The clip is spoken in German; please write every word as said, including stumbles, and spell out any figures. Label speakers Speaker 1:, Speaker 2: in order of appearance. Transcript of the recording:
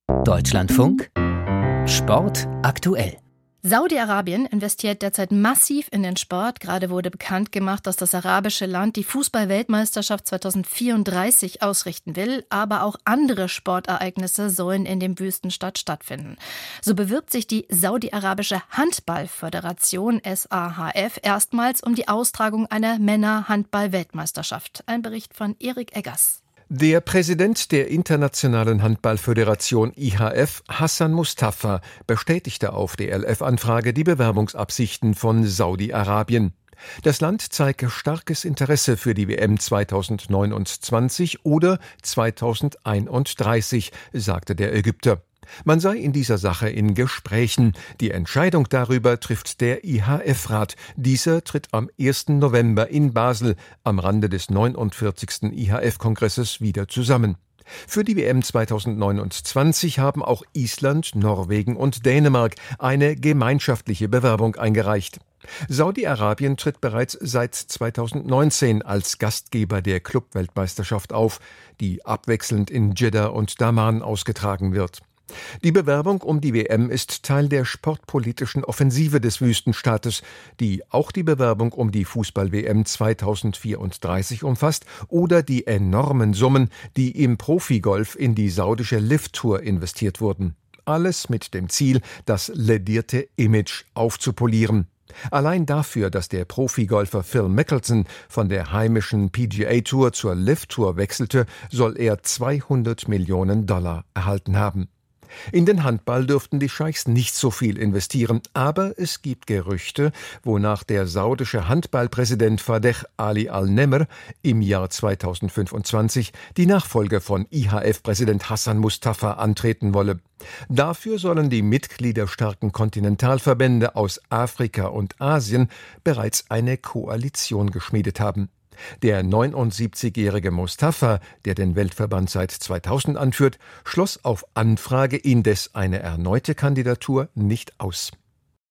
Speaker 1: Deutschlandfunk Sport aktuell.
Speaker 2: Saudi-Arabien investiert derzeit massiv in den Sport. Gerade wurde bekannt gemacht, dass das arabische Land die Fußball-Weltmeisterschaft zweitausendvierunddreißig ausrichten will. Aber auch andere Sportereignisse sollen in dem Wüstenstaat stattfinden. So bewirbt sich die Saudi-Arabische Handball-Föderation S A H F erstmals um die Austragung einer Männer-Handball-Weltmeisterschaft. Ein Bericht von Erik Eggers.
Speaker 3: Der Präsident der Internationalen Handballföderation I H F, Hassan Mustafa, bestätigte auf D L F-Anfrage die Bewerbungsabsichten von Saudi-Arabien. Das Land zeige starkes Interesse für die W M zweitausendneunundzwanzig oder zweitausendeinunddreißig, sagte der Ägypter. Man sei in dieser Sache in Gesprächen. Die Entscheidung darüber trifft der I H F-Rat. Dieser tritt am ersten November in Basel am Rande des neunundvierzigsten I H F-Kongresses wieder zusammen. Für die W M zweitausendneunundzwanzig haben auch Island, Norwegen und Dänemark eine gemeinschaftliche Bewerbung eingereicht. Saudi-Arabien tritt bereits seit zweitausendneunzehn als Gastgeber der Clubweltmeisterschaft auf, die abwechselnd in Jeddah und Daman ausgetragen wird. Die Bewerbung um die W M ist Teil der sportpolitischen Offensive des Wüstenstaates, die auch die Bewerbung um die Fußball-W M zweitausendvierunddreißig umfasst oder die enormen Summen, die im Profigolf in die saudische Live Tour investiert wurden. Alles mit dem Ziel, das lädierte Image aufzupolieren. Allein dafür, dass der Profigolfer Phil Mickelson von der heimischen P G A Tour zur Live Tour wechselte, soll er zweihundert Millionen Dollar erhalten haben. In den Handball dürften die Scheichs nicht so viel investieren, aber es gibt Gerüchte, wonach der saudische Handballpräsident Fadeh Ali Al-Nemr im Jahr zweitausendfünfundzwanzig die Nachfolge von I H F-Präsident Hassan Mustafa antreten wolle. Dafür sollen die mitgliederstarken Kontinentalverbände aus Afrika und Asien bereits eine Koalition geschmiedet haben. Der neunundsiebzigjährige Mustafa, der den Weltverband seit zweitausend anführt, schloss auf Anfrage indes eine erneute Kandidatur nicht aus.